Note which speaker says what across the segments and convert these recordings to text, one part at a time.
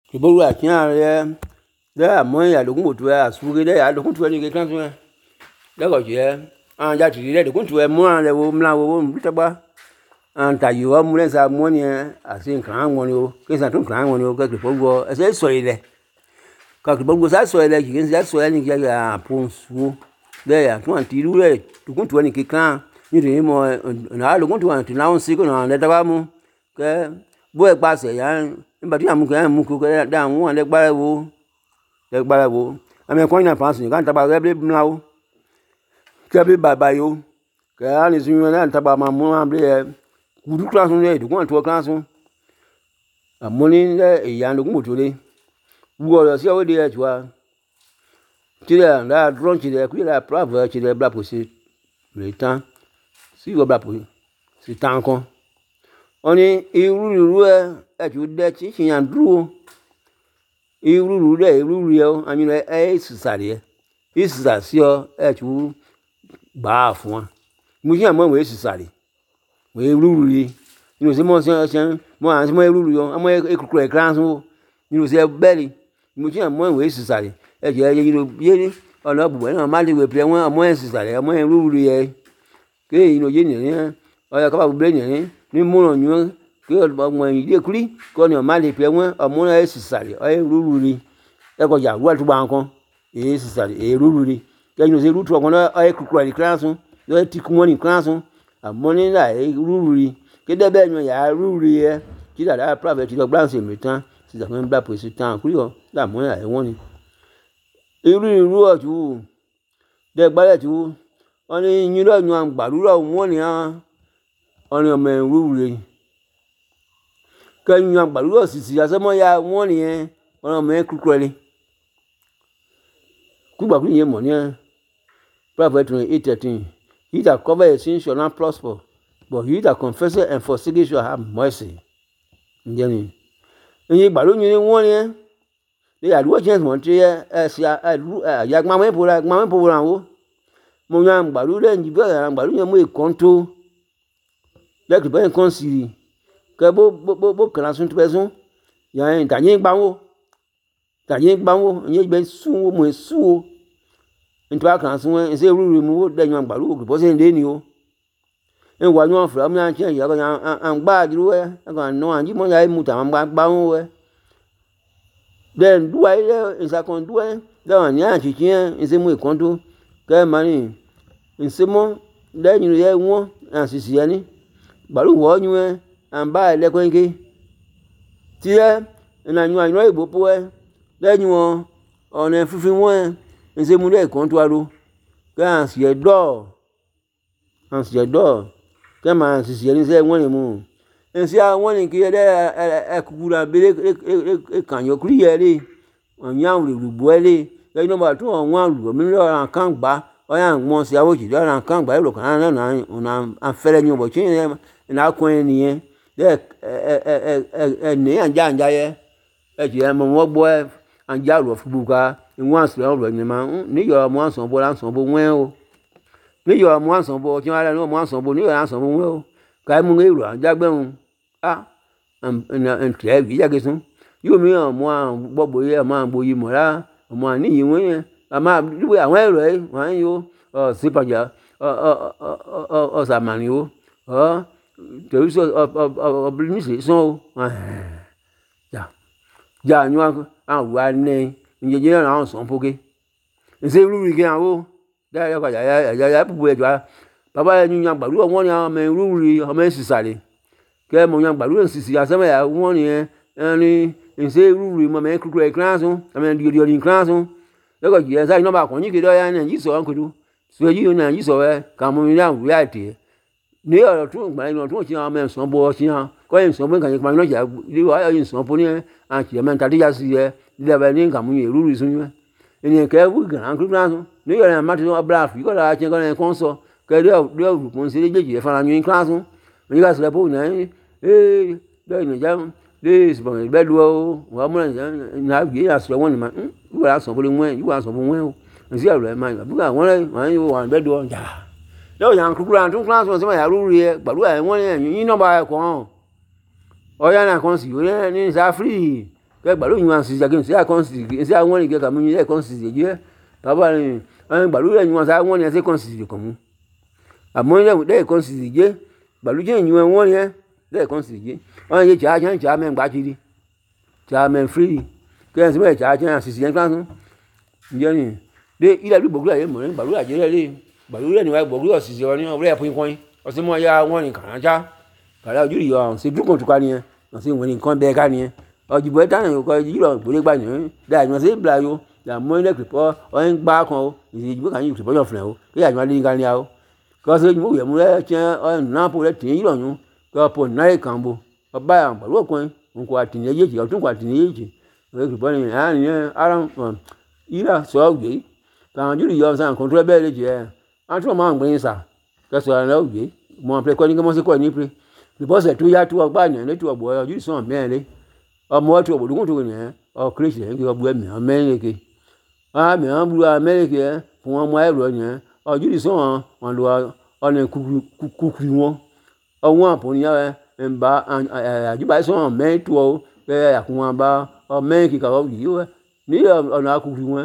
Speaker 1: Kiboru akia ye da mo ya dogun motu ya suge da ya dogun tu ni ke kan tu da ko je an ja ti le dogun tu e mo an le wo mla wo mi ta ba an ta yo mu le sa mo ni asin kan won ni o ke sa tun kan won ni o ke kiboru e se so ile ka kiboru sa so ile ki se so ile ni ke ya pon su de ya tun ti ru le dogun tu ni ke kan ni re mo na dogun tu an ti na on si ko na le ta ba mu ke bo e pa se ya nígbà tí àmú kan mú kó dá àwọn wọn lẹ́gbàrẹ́ wo àmì ẹ̀kọ́ yìí náà fàásì ká ń taba rẹ́ bí mìíràn o kẹ́ bí bàbá yìí o kẹ́ á ní sinmi náà ń taba máa mú wọn bí ẹ kùdú kíláàsùn lẹ́ ìdókòwò àti kíláàsùn àmọ́ ní ìyá ndókòwò mọ̀tò lé wú ọ̀rọ̀ sí ọwọ́ di ẹ̀ tó a tìrẹ̀ ńlá dúró tìrẹ̀ kúrẹ́ la pàvẹ́ tìrẹ̀ blapò sí lè tán sí ìwọ blapò sí tán kan wọ́n ní irú ẹ ẹ̀jú dẹ́ tí ìyàn dúró irú rẹ̀ ẹ àmì rẹ̀ ẹ̀ ìsìsàlẹ̀ ìsìsàsí ọ ẹ̀jú gbà á fún wa mo ṣe àmọ́ ìwé ìsìsàlẹ̀ ìwé irú rẹ̀ nínú sí mọ́ ṣe mọ́ àti mọ́ irú rẹ̀ ọmọ ekuru ẹ̀ kíláàsì wo nínú sí bẹ́ẹ̀lì mo ṣe àmọ́ ìwé ìsìsàlẹ̀ ẹ̀jú ẹ̀ yé ọ̀nà bùbọ̀ náà má lè wẹ̀ pẹ̀ wọ́n ọmọ ìsìsàlẹ̀ ọmọ irú rẹ̀ ẹ̀ kéèyàn yé nìyẹn ọ̀yà kábà bùbọ̀ nìyẹn ní múnà yẹn kí ọmọ ìdí ekuri kọ́ ni ọ̀ma lè pẹ́ wọ́n ọmọ náà ìsìsàlẹ̀ ẹ̀ rúru rí ẹ̀kọ́ jà wúwà tó bá ń kọ́ èyí ìsìsàlẹ̀ èyí rúru rí kẹ́yìn ló ṣe rútu ọkàn náà ẹ̀ kúkúrú ẹ̀ kíláàsùn ẹ̀ ti kú wọn ní kíláàsùn àmọ́ nílà ẹ̀ rúru rí kéde bẹ́ẹ̀ yan yà á rúru rí ẹ̀ kí dàda pàfẹ́ ti lọ gbáǹsì mi tán ti dàgbẹ́ ń bá pèsè tán kúrò dàmọ́ ẹ̀ wọ́n ni. irú ọ̀tún dẹ́gbálẹ̀ tó wọ́n ní yín lọ́ọ̀ yan gbàdúrà wọ́n ní ọmọ ẹ̀ rúru rí kẹ́yìn àgbàlúwọ̀ sì àsẹ́mọ́ ya wọ́n nìyẹn ọ̀rọ̀ mọ́ ẹ́ kúkúrẹ́ lé kúgbàkú yẹn mọ̀ ní Proverbs 8:13 he that cover his sin shall not prosper but he that confesses and forsakes shall have mercy ǹjẹ́ ni ẹ̀yin ìgbàlú yẹn wọ́n ní ní àdúgbò james wọ́n ti ẹ̀sì àyàgbọ́n ìpòwò ràn wó mo yan àgbàlú lẹ́yìn bí àgbàlú yẹn mú èkó tó lẹ́kìtì bẹ́ẹ̀ kan sì rí kẹ bó kàrà sún tupẹ sún yàn tàyé gbáwó ẹ̀yẹ́ gbẹ sún wo mọ̀ ẹ́ sún wo nítorí àkàrà sún ẹ̀ ṣe rúru mu ó dẹ̀yìn àgbàlú òkè bọ́sẹ̀ ǹdẹ́ ni o ẹ̀ wà ní wọn fìlà ọmọ yẹn tiẹ̀ yàgò yàn àgbà àdúró ẹ̀ ẹ̀kọ́ àná àjí mọ́ yà mú tàwọn gbáwó ẹ̀ dẹ̀ ndúwà ẹ̀ ìsàkàn ndúwà ẹ̀ dẹ̀wọ̀n ní àṣìṣe ẹ̀ ẹ̀ṣẹ̀ mú ìkàn tó kẹ́ ẹ̀ máa ní ẹ̀ṣẹ̀ mọ́ dẹ́yìn rẹ̀ wọ́n àṣìṣe ẹ̀ ní gbàlú wọ́ ọ́ yún ẹ̀ àǹbá ẹlẹ́kọ̀ọ́yìnké tí ẹ ìnàyún àyìnbó ìbò pọ̀ ẹ lẹ́yìn wọn ọ̀nà fífi wọn ẹ ẹsẹ̀ mú lẹ́ẹ̀ kàn tó a lọ kẹ́ àǹsìyẹ dọ̀ kẹ́ máa àǹsìyẹ ní sẹ́ wọ́n lè mú ẹsẹ̀ àwọn ní kí ẹ kúkúrú abẹ́lé kànyọ́ kúrú yẹ lé ọ̀nyá olùgbò ẹ lé lẹ́yìn náà tó ọ̀wọ́n àlùbọ̀ mi lọ́ọ́ kàn gbá ọ̀yà mọ̀ sí àwọn òjì lọ́ọ́ kàn gbá ìlò kan náà ọ̀nà àfẹ́rẹ́ ní ọ̀bọ̀ tí ẹ̀ náà kọ́ ẹ nìyẹn ní àjà yẹ ẹ̀jẹ̀ ẹ̀ mọ̀ wọ́n gbọ́ ẹ̀ àjà rọ̀ fúgbù ká ìwọ̀n àṣọ ọ̀rọ̀ ẹ̀ nìyẹn níyọ̀ ọmọ àṣọ bọ́ láǹṣọ̀ bọ́ wẹ́n o níyọ̀ ọmọ àṣọ bọ́ tí wọ́n á lẹ́nu ọmọ àṣọ bọ́ níyọ̀ àṣọ bọ́ wẹ́n o káyọ̀ mú èrò àjà gbẹ̀hùn ntẹ̀ ìyàgẹ̀ sún yóò mi ọmọ gbọ́gbọ́ yẹ ọmọ àgbòyè mọ̀lá ọmọ àníyìn wọ́n yẹn àmọ́ àwọn èrò ẹ̀ wọ́n yóò sípàjà ọ̀sàmàní o tẹ̀wé sọ ọ̀bìnrin ní sèé sàn o jà ní àwọn àwùwá ní ìyẹ̀jẹ̀ náà àwọn sàn pókè ǹsẹ̀ rúurì kí àwọn dáyà kọjá yà púpọ̀ ẹ̀jọ̀ bàbá yẹn ní yan gbàdúrà wọ́n ní ọmọ rúurì ọmọ ìsìsàlẹ̀ kẹ́ mọ̀ yan gbàdúrà ìsìsì àsẹ́mẹ̀ yà wọ́n ní ẹni ǹsẹ̀ rúurì mọ̀ mẹ́ kúkúrú ẹ̀ kíláàsùn ọmọ ìdíyọ̀ ní kíláàsùn lọ́kọ̀ jì ẹ̀ sáyìn náà bá kàn yín kéde ọ̀yà ní ẹ̀yìn sọ̀rọ̀ nkùtù sọ̀rọ̀ yìí ní ẹ̀yìn sọ̀rọ̀ ẹ̀ kàmú ní àwùjọ àìtì ní ọ̀rọ̀ tó ń gbà yín tó ń ṣe àwọn ẹ̀sán bọ́ ọ sí hàn kọ́ ẹ̀sán bọ́ nǹkan yẹn pa iná jà ilé wa ẹ̀yìn sàn fún ní àti ẹ̀mẹ́ níta díjà sí ẹ lílẹ̀ bẹ́ẹ̀ ní nǹkan mú yẹn rúurú sún yẹn ènìyàn kẹ́ wí gàrán kí kíláàsì ní ọ̀rọ̀ ẹ̀ má ti sọ bra fi kọ́ra àti ẹ̀kọ́ ẹ̀ kọ́ sọ kẹ́ dé òrùkún sí léjèèjì ẹ̀ fara yín kíláàsì ní ká sílẹ̀ fóònù ẹ̀ bẹ́ẹ̀ ní ìjà lé ìsìnkú bẹ́ẹ̀ lu ọ́ wọ́n mú ẹ̀ àṣọ wọn ni mà yíwọ́ àṣọ fún wọn yíwọ́ àṣọ fún wọn o èsì àlọ́ ẹ̀ máa yọ àbúkà wọn yóò wà bẹ́ẹ̀ lu ọjà yóò yàn kúkúrú àtún kíláàsì wọn sí máa yà rúurú yẹ gbàdúrà ẹ̀ wọ́n yẹn yín náà bá ẹ̀ kọ́ hàn ọ̀yá náà kan sì yóò ní sáfírì ke balu nyuan si jage si akonsi si awon ke kamu ni akonsi je baba ni balu le nyuan sa awon ni se konsi komu amo le konsi je balu je nyuan won ye le konsi je on ye cha me gba kiri cha me free ke si me cha si je kan je ni de ile lu gbogbo ye mo ni balu aje le balu le ni wa gbogbo si je ni o le pin kon o si mo ya won ni kan ja kala ojú yo se dukun tuka ni o si won ni kan be ka ni ojibo tan yo ko yiro gbole gba ni da mo se bla yo da mo le kripo o n gba kan o ijibo kan yi kripo yo fun o ke ya le kan ni a o ko se mo ye mo le chen o na po le tin yiro yun ko po na e kan bo o ba yan balu kon n ko atin ye ji o tun ko atin ye ji o kripo ni a ni ara ira so gbe kan ojú yo san control be le je a tun ma gbin sa ke so ara o gbe mo pre ko ni mo se ko ni pre because tu ya tu ogba ni le tu ogbo ojú san me le ọmọ tu ogbo dukun tu ni o christian ki ogbo mi america a mi an buru america fún ọmọ ero ni ojú san won lo ọ̀nà kukuri won ọwọ́n apo ni nba ajuba san me tu o pe akun ba o me ki ka o yi o ni ọ̀nà kukuri won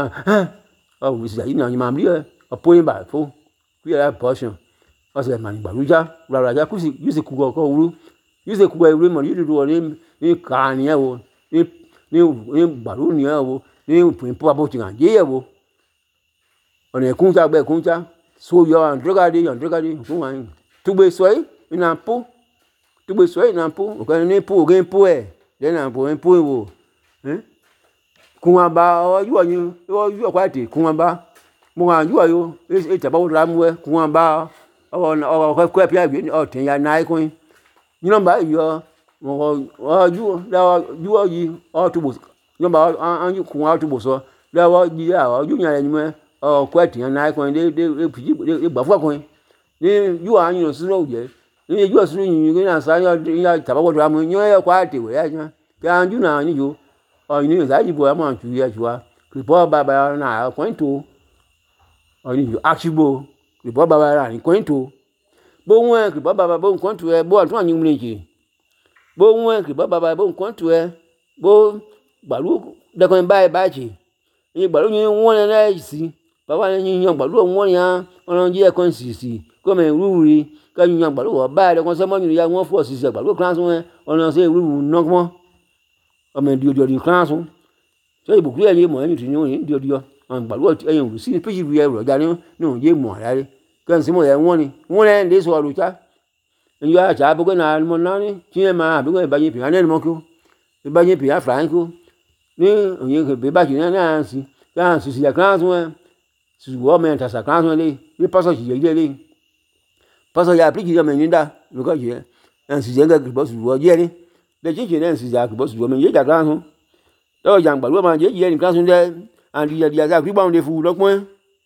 Speaker 1: o wi si yi na ni ma mi o point by fo ki ya portion o se ma ni gbaluja gbaluja ku si use ku ko uru use ku uru mo yu du ni ka ni e wo ni gbalu ni e wo ni pin po abo ti kan je ye wo ọ̀nà kun ja gbe kun ja so yo an drogade fun wa tugbe so yi ina po tugbe so yi na po o kan ni po gen po e de na po en po wo kun wa ba o yu kwa te kun wa ba mo wa yu yo e ta ba wo ra mu e kun wa ba o ko pia bi o tin ya na ikun ni number yo o ju yi o tubo number an yu kun wa tubo so le wo ji ya o ju yan ni mo o ko tin ya na ikun de gba fu kun ni yu an yin so lo je ni ju so yin ni na sa ya ta ba wo ra mu yin e kwa te we ya jan ke an ju na ni yo o ni za ji bo ma tu ya juwa kripo baba na kun to o ni yo akibo kripo baba ra ni kun to bo won kripo baba bo nkan tu e bo atun anyin mleje bo won kripo baba bo nkan tu e bo gbalu de kan ba ji ni gbalu yin won na si baba yin yan gbalu won yan olorun je kan si ko me ruri ka yin yan gbalu wo ba de kan se mo yin ya won fo si se gbalu class won olorun se ruru nogmo o me di ojo di class so ibuku ye mo yin ti ni di ojo an gbalu eyin ru si piji bi e ro ja ni no je mo rare kan si mo ye won le le so ru cha yo a cha bo na mo na ni ti e ma bi ko ba yin pi ane mo ko ba yin pi afranco ni yin ke be ba ji na si kan si ya class won si wo me ta sa class won le bi paso ji ye le paso ya piji yo me ni da mi ko je en si je ga bo su wo je ni de ji je en si ja bo su wo me ye ja class won to ja gba lo ma je ni class won de and ya za gba won de fu lo pon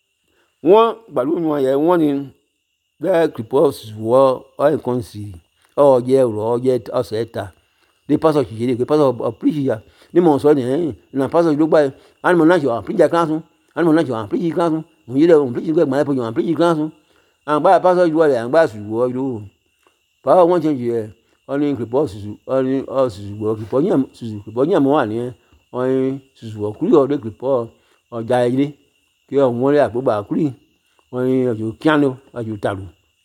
Speaker 1: won gbalu won ye won ni be kripos wo o nkan si o je ro o je o se ta de paso ki je de paso preach ya ni mo so ni na paso lo gba an mo na jo preach class an mo na jo preach class mo ye de mo preach gba ma po jo preach class an gba paso jo le an gba su wo lo pa won change ye o ni kripos o ni o su wo kripos ni mo wa ni o ni su wo kuri o de kripos o ja ile ki o won le agbo kuri wọ́n ní ọjọ́ kíánú ọjọ́ tàlù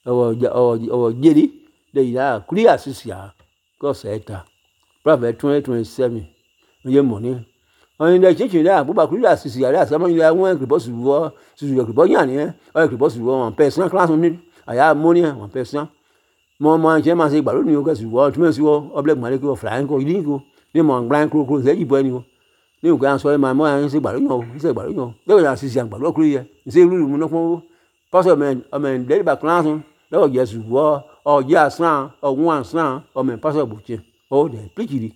Speaker 1: ọwọ́ jẹ́rí lẹ́yìn náà kúrì àṣìṣe àkọsẹ̀ ẹ̀ta Proverbs 20:27 ọjọ́ mọ̀ ní wọ́n ní lẹ́yìn chinchin náà gbogbo kúrì àṣìṣe àrẹ àṣàmọ́ yìí wọ́n kìrìbọ́ sùwọ́ ṣùṣù kìrìbọ́ yàn ní ọjọ́ kìrìbọ́ sùwọ́ wọn pẹ́ sán kíláàsì ní àyà mọ́ní wọn pẹ́ sán mọ́ ṣe máa ṣe ìgbàlódé ní ọkọ̀ sùwọ́ túmọ̀ sí wọ́ ọbẹ̀ gbàlẹ́ kí wọ́n fìlà ń kọ́ ìdí nìkó ní mọ̀ gbàlẹ́ kúrò sẹ́yìn bọ́ ẹni o ní òkè à ń sọ ẹ máa mọ́ à ń ṣe ìgbàlódé yàn ń ṣe ìgbàlódé yàn lẹ́yìn àṣìṣe àgbàlódé kúrò yẹ ń ṣe ìlú ìmúná fún owó pásọ ọmọ ìdẹ́rì bá kíláàsì lọ́wọ́ jésù wọ́ ọjọ́ àsán ọ̀hún àsán ọmọ pásọ bùchẹ́ ó dẹ̀ píkìrì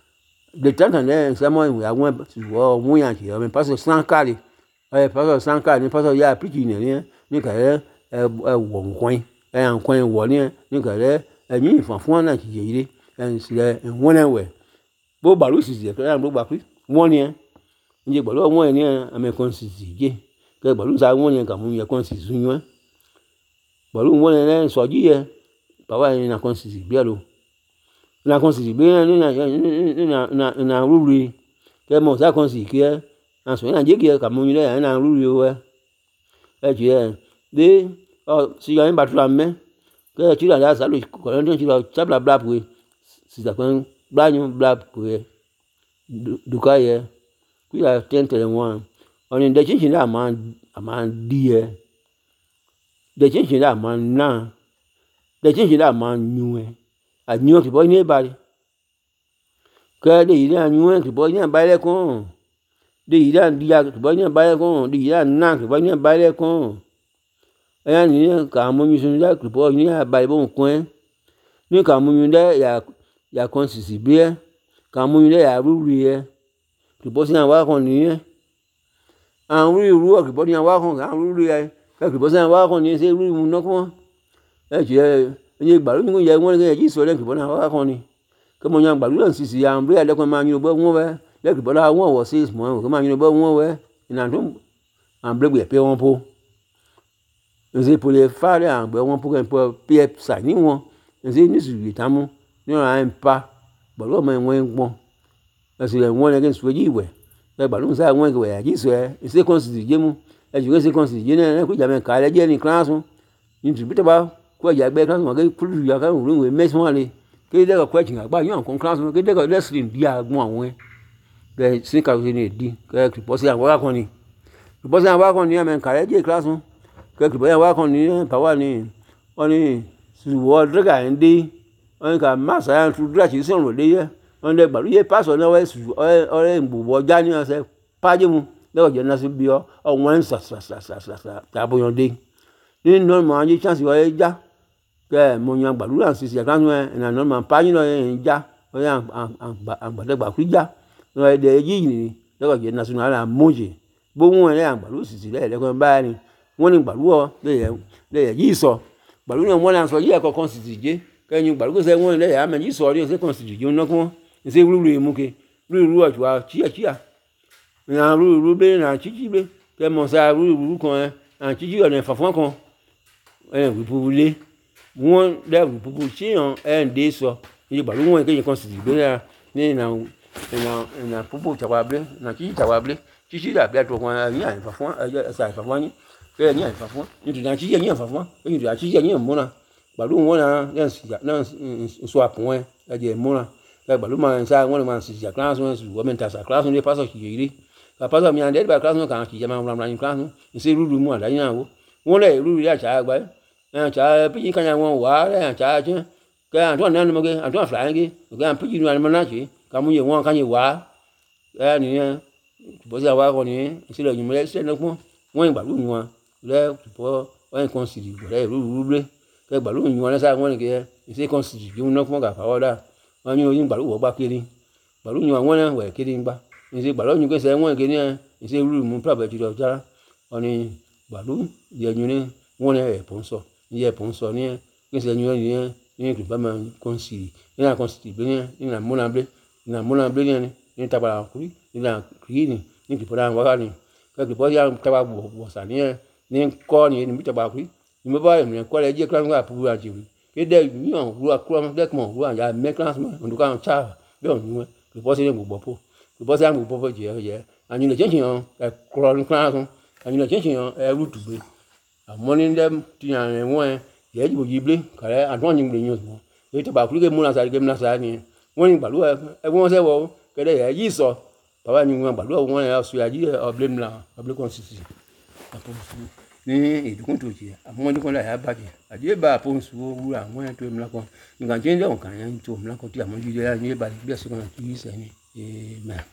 Speaker 1: lè tẹ́tàn lẹ́yìn sẹ́mọ́ ìwé àwọn wọ́ ọ̀hún yàn kì ọmọ pásọ sánkárì pásọ sánkárì ní pásọ yá píkìrì nìyẹn ní kẹ̀rẹ́ wọ̀ nǹkan wọ̀ ní kẹ̀rẹ́ ẹ̀yìn ìfọ̀n fún ọ̀nà kìí yé ẹ̀ǹsìlẹ̀ ìwọ̀n ẹ̀wẹ̀ bó gbàlú ìsìsì ẹ̀kẹ́rẹ́ àgbó gbà pé wọ́n ni ẹ̀ ń jẹ gbàlú ọ̀wọ́n ẹ̀ ní ẹ̀mẹ̀kan ìsìsì yé ke balu sa won yen kamu ye kon si sunyo balu won yen soji ye baba yen na kon si bi alo na constitution be na ruri ke mo sa constitution na so na je ke ka mo ni na ruri we e je de o si yo ba tu ame ke ti la sa lu ko ran ti lo sa bla bla pu si da kan bla nyu bla pu du ka ye ku ya tente one oni de chin da man die de chin da man na de chin da man nyu a nyu ki bo ni ba ke de yi na nyu ki bo ni ba le kon de yi da dia ki bo ni ba le kon de yi da na ki bo ni ba le kon e ni ka mo nyu sun da ki bo ni ba le bon kon ni ka mo nyu da ya constitution be ka mo nyu da ya ruri e ki bo si na wa kon ni an ru ki bo ni wa kon an ruri e ki bo si na wa kon ni se ruri mu no kon e je ni gba lu ni ye won ke ji so le ki bo na wa kon ni ke mo yan gba lu an sisi ya be le kon ma nyu bo won we le ki bo la won wo 6 mo ko ma nyu bo won we ina dum an ble gbe pe won po nze po le fa le an gbe won po ke po pe sa ni won nze ni su yi tamu ni ran pa bo lo mo won gbon e se won le ke su ji we e gba lu sa won ke we ya ji so e se constitution je mu e ju se constitution ne ku ja me ka le je ni class ni tu bi te ba ko ya gbe class mo ke ku ya ka ru we mes mo le ke de ko question agba yan kon class mo ke de ko lesson bi agbon awon be sin ka ni di ke ki po si awon wa kon ni ki po si awon wa kon ni me ka le je class mo ke ki po ya wa kon ni power ni oni su wo de ga ndi oni ka ma sa yan tu dra chi so ro de ye on de gba ye pass on we su o re ngbo bo ja ni se pa je mu de ko je na si bi o won sa ta bo yon de ni no mo anji chance wo ye ja ke mo yan gbadura sisi ya kan na no ma pa yin lo yin ja o ya an gba ku ja no de yi ni de ko je national la moje bo won le an gbaru sisi le ko ba ni won ni gbaru o le yi so gbaru ni won la so yi e ko constitution je ke yin gbaru ko se won le ya me yi so ri se constitution no ko se ruru mu ke ruru o wa chia na ruru be na chichi be ke mo sa ruru kon an chichi o ne fafon kon wi publier won de bubu chi on nd so yi gba lu won ke yin constitution be ni na pupu chawable na chi chawable chi da be to kon yin an fa fun sa fa fun ke ni an fa fun ni tu na chi yin fa fun ke ni tu chi yin mo na gba lu won na so apon e je mo na ke gba lu ma sa won ma si ja class won su wo menta sa class ni paso ki yiri ka paso mi an de ba class no kan ki je ma ra class no se ruru mu ala yin awo won le ruru ya cha gba cha pi kan ya won wa le cha che ke an to na mo ke an to fly ke ke an pi nu an mo na chi ka mu ye won kan ye wa ni bo sa wa ko ni si le yin le se no pon won gba lu won le bo won consider le ru ble ke gba lu won le sa won ke se consider ju no pon ka fa wa da won ni yin gba lu wo gba kiri gba lu won na we kiri ngba ni se gba lu ke se won ke ni se ru mu pra be ti do ja oni gba lu ye yun ni won le pon so ye pon so ni ke se nyu ni ku ba ma consider ni na consider ni na mo na ble ni ta ba ku ni na kri ni ki poda wa ni ke ki poda ta ba bo sa ni ko ni ta ba ku ni mo ba ni ko le je class ga pu a ji ke de ni on ru a kro de mo ru a ya me class mo ndu ka cha be on ni ki po se ni gbo po ki po se an gbo po je anyu le chin on e kro ni class anyu le chin on e ru tu be amoni dem ti an won ye ji bo ji ble kare adon yin ble yin mo e ta ba ku ke mo na sa ni won ni gba lu e won se wo ke de ye yi so baba ni won gba lu won ya so ya ji o blame la o ble constitution apo ni idukun to ji amon ni kon la ya ba je aje ba apo su wu àwọn to mi la kon ngan je de on kan yan to mi la kon ti amon ji de ya ni ba bi so kan ti se ni amen.